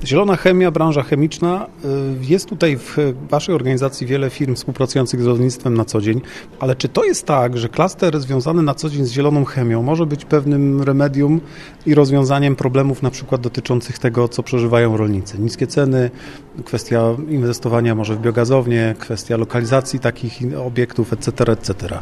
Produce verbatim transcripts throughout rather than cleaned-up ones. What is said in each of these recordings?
Zielona chemia, branża chemiczna. Jest tutaj w Waszej organizacji wiele firm współpracujących z rolnictwem na co dzień, ale czy to jest tak, że klaster związany na co dzień z zieloną chemią może być pewnym remedium i rozwiązaniem problemów na przykład dotyczących tego, co przeżywają rolnicy? Niskie ceny, kwestia inwestowania może w biogazownię, kwestia lokalizacji takich obiektów, et cetera, et cetera.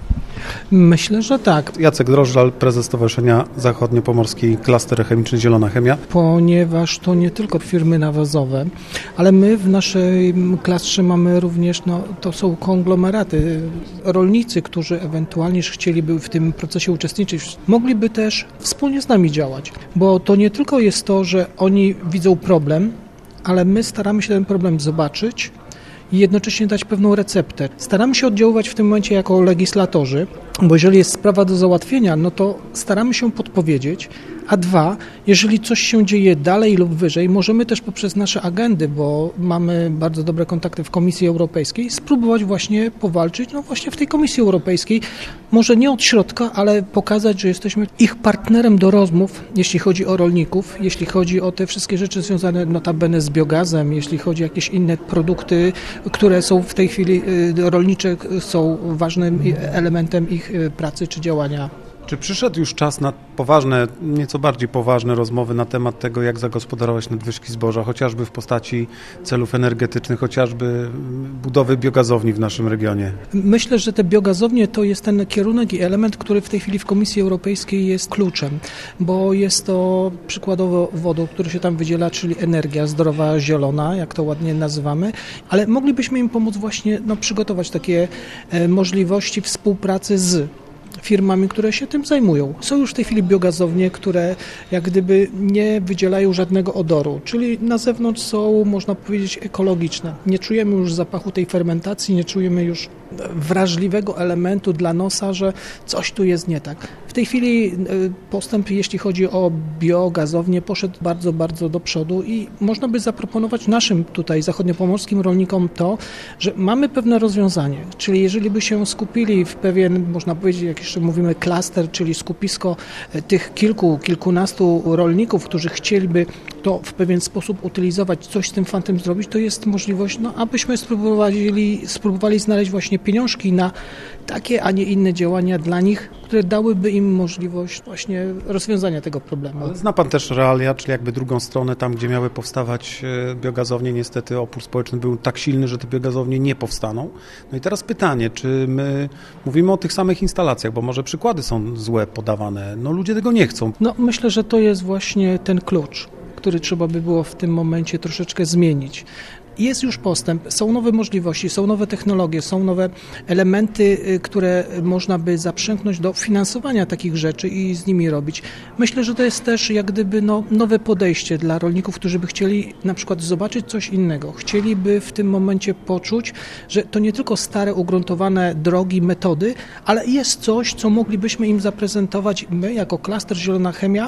Myślę, że tak. Jacek Drożdżal, prezes Stowarzyszenia Zachodniopomorskiej Klaster Chemiczny Zielona Chemia. Ponieważ to nie tylko firmy nawozowe, ale my w naszej klastrze mamy również, no to są konglomeraty, rolnicy, którzy ewentualnie chcieliby w tym procesie uczestniczyć, mogliby też wspólnie z nami działać, bo to nie tylko jest to, że oni widzą problem, ale my staramy się ten problem zobaczyć i jednocześnie dać pewną receptę. Staramy się oddziaływać w tym momencie jako legislatorzy, bo jeżeli jest sprawa do załatwienia, no to staramy się podpowiedzieć, a dwa, jeżeli coś się dzieje dalej lub wyżej, możemy też poprzez nasze agendy, bo mamy bardzo dobre kontakty w Komisji Europejskiej, spróbować właśnie powalczyć, no właśnie w tej Komisji Europejskiej, może nie od środka, ale pokazać, że jesteśmy ich partnerem do rozmów, jeśli chodzi o rolników, jeśli chodzi o te wszystkie rzeczy związane notabene z biogazem, jeśli chodzi o jakieś inne produkty, które są w tej chwili rolnicze, są ważnym elementem ich pracy czy działania. Czy przyszedł już czas na poważne, nieco bardziej poważne rozmowy na temat tego, jak zagospodarować nadwyżki zboża, chociażby w postaci celów energetycznych, chociażby budowy biogazowni w naszym regionie? Myślę, że te biogazownie to jest ten kierunek i element, który w tej chwili w Komisji Europejskiej jest kluczem, bo jest to przykładowo wodór, który się tam wydziela, czyli energia zdrowa, zielona, jak to ładnie nazywamy, ale moglibyśmy im pomóc właśnie no, przygotować takie e, możliwości współpracy z firmami, które się tym zajmują. Są już w tej chwili biogazownie, które jak gdyby nie wydzielają żadnego odoru, czyli na zewnątrz są, można powiedzieć, ekologiczne. Nie czujemy już zapachu tej fermentacji, nie czujemy już wrażliwego elementu dla nosa, że coś tu jest nie tak. W tej chwili postęp, jeśli chodzi o biogazownię, poszedł bardzo, bardzo do przodu i można by zaproponować naszym tutaj zachodniopomorskim rolnikom to, że mamy pewne rozwiązanie, czyli jeżeli by się skupili w pewien, można powiedzieć, jak jeszcze mówimy klaster, czyli skupisko tych kilku, kilkunastu rolników, którzy chcieliby to w pewien sposób utylizować, coś z tym fantem zrobić, to jest możliwość, no abyśmy spróbowali, spróbowali znaleźć właśnie pieniążki na takie, a nie inne działania dla nich, które dałyby im możliwość właśnie rozwiązania tego problemu. Ale zna Pan też realia, czyli jakby drugą stronę, tam gdzie miały powstawać biogazownie, niestety opór społeczny był tak silny, że te biogazownie nie powstaną. No i teraz pytanie, czy my mówimy o tych samych instalacjach, bo może przykłady są złe podawane, no ludzie tego nie chcą. No myślę, że to jest właśnie ten klucz, który trzeba by było w tym momencie troszeczkę zmienić. Jest już postęp, są nowe możliwości, są nowe technologie, są nowe elementy, które można by zaprzęgnąć do finansowania takich rzeczy i z nimi robić. Myślę, że to jest też jak gdyby no, nowe podejście dla rolników, którzy by chcieli na przykład zobaczyć coś innego. Chcieliby w tym momencie poczuć, że to nie tylko stare, ugruntowane drogi, metody, ale jest coś, co moglibyśmy im zaprezentować my jako klaster Zielona Chemia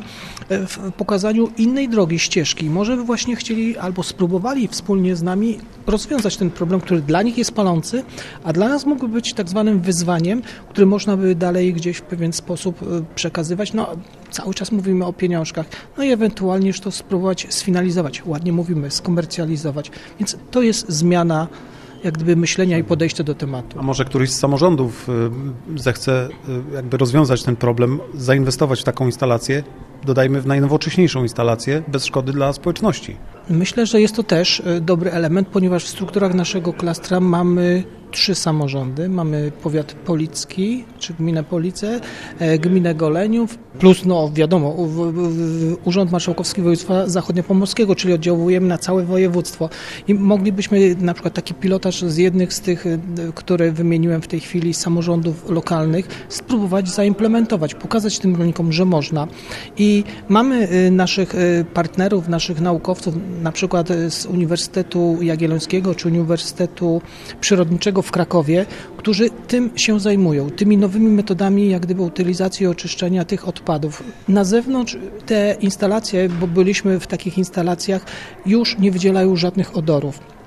w pokazaniu innej drogi, ścieżki. Może by właśnie chcieli albo spróbowali wspólnie z nami rozwiązać ten problem, który dla nich jest palący, a dla nas mógłby być tak zwanym wyzwaniem, który można by dalej gdzieś w pewien sposób przekazywać. No, cały czas mówimy o pieniążkach, no i ewentualnie już to spróbować sfinalizować. Ładnie mówimy, skomercjalizować. Więc to jest zmiana jak gdyby myślenia i podejścia do tematu. A może któryś z samorządów zechce jakby rozwiązać ten problem, zainwestować w taką instalację, dodajmy w najnowocześniejszą instalację, bez szkody dla społeczności? Myślę, że jest to też dobry element, ponieważ w strukturach naszego klastra mamy trzy samorządy. Mamy powiat policki, czy gminę Police, gminę Goleniów, plus no wiadomo, Urząd Marszałkowski Województwa Zachodniopomorskiego, czyli oddziałujemy na całe województwo. I moglibyśmy na przykład taki pilotaż z jednych z tych, które wymieniłem w tej chwili, samorządów lokalnych, spróbować zaimplementować, pokazać tym rolnikom, że można. I mamy naszych partnerów, naszych naukowców, na przykład z Uniwersytetu Jagiellońskiego, czy Uniwersytetu Przyrodniczego w Krakowie, którzy tym się zajmują, tymi nowymi metodami jak gdyby utylizacji i oczyszczenia tych odpadów. Na zewnątrz te instalacje, bo byliśmy w takich instalacjach, już nie wydzielają żadnych odorów.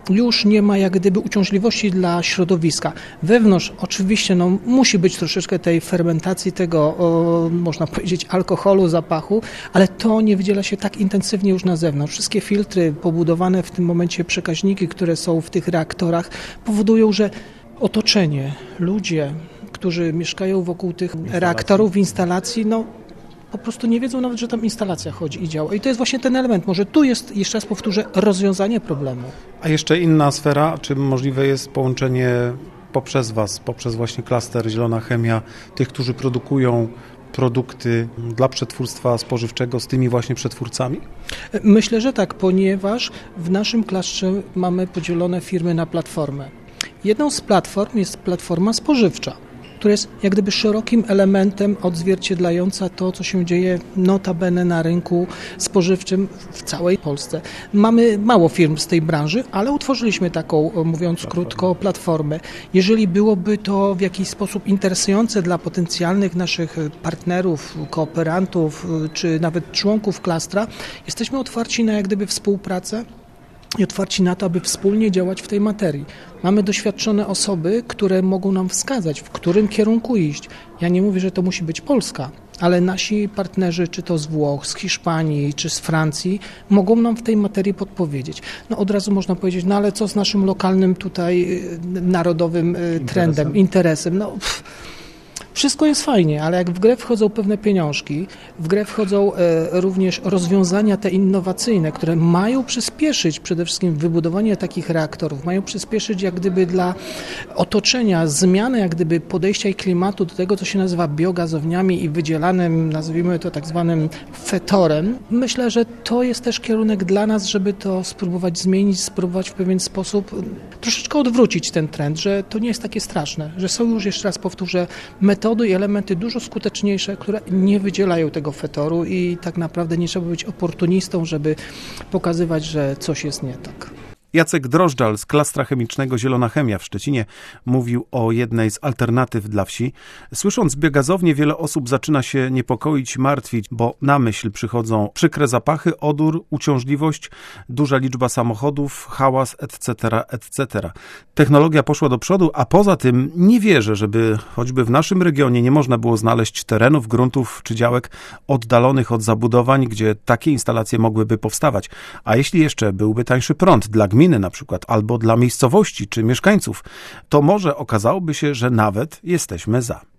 już nie ma jak gdyby uciążliwości dla środowiska. Wewnątrz oczywiście no, musi być troszeczkę tej fermentacji, tego o, można powiedzieć alkoholu, zapachu, ale to nie wydziela się tak intensywnie już na zewnątrz. Wszystkie filtry pobudowane w tym momencie, przekaźniki, które są w tych reaktorach powodują, że otoczenie, ludzie, którzy mieszkają wokół tych instalacji. reaktorów, instalacji, no po prostu nie wiedzą nawet, że tam instalacja chodzi i działa. I to jest właśnie ten element. Może tu jest, jeszcze raz powtórzę, rozwiązanie problemu. A jeszcze inna sfera, czy możliwe jest połączenie poprzez Was, poprzez właśnie klaster Zielona Chemia, tych, którzy produkują produkty dla przetwórstwa spożywczego z tymi właśnie przetwórcami? Myślę, że tak, ponieważ w naszym klastrze mamy podzielone firmy na platformę. Jedną z platform jest platforma spożywcza, która jest jak gdyby szerokim elementem odzwierciedlająca to, co się dzieje notabene na rynku spożywczym w całej Polsce. Mamy mało firm z tej branży, ale utworzyliśmy taką, mówiąc krótko, platformę. Jeżeli byłoby to w jakiś sposób interesujące dla potencjalnych naszych partnerów, kooperantów, czy nawet członków klastra, jesteśmy otwarci na jak gdyby współpracę i otwarci na to, aby wspólnie działać w tej materii. Mamy doświadczone osoby, które mogą nam wskazać, w którym kierunku iść. Ja nie mówię, że to musi być Polska, ale nasi partnerzy, czy to z Włoch, z Hiszpanii, czy z Francji, mogą nam w tej materii podpowiedzieć. No od razu można powiedzieć, no ale co z naszym lokalnym tutaj narodowym interesem. trendem, interesem? No, pff, wszystko jest fajnie, ale jak w grę wchodzą pewne pieniążki, w grę wchodzą e, również rozwiązania te innowacyjne, które mają przyspieszyć przede wszystkim wybudowanie takich reaktorów, mają przyspieszyć jak gdyby dla otoczenia zmianę jak gdyby podejścia i klimatu do tego, co się nazywa biogazowniami i wydzielanym, nazwijmy to tak zwanym fetorem. Myślę, że to jest też kierunek dla nas, żeby to spróbować zmienić, spróbować w pewien sposób troszeczkę odwrócić ten trend, że to nie jest takie straszne, że są już, jeszcze raz powtórzę, metody i elementy dużo skuteczniejsze, które nie wydzielają tego fetoru i tak naprawdę nie trzeba być oportunistą, żeby pokazywać, że coś jest nie tak. Jacek Drożdżal z Klastra Chemicznego Zielona Chemia w Szczecinie mówił o jednej z alternatyw dla wsi. Słysząc biogazownię, wiele osób zaczyna się niepokoić, martwić, bo na myśl przychodzą przykre zapachy, odór, uciążliwość, duża liczba samochodów, hałas, et cetera, et cetera. Technologia poszła do przodu, a poza tym nie wierzę, żeby choćby w naszym regionie nie można było znaleźć terenów, gruntów czy działek oddalonych od zabudowań, gdzie takie instalacje mogłyby powstawać. A jeśli jeszcze byłby tańszy prąd dla gminy na przykład, albo dla miejscowości czy mieszkańców, to może okazałoby się, że nawet jesteśmy za.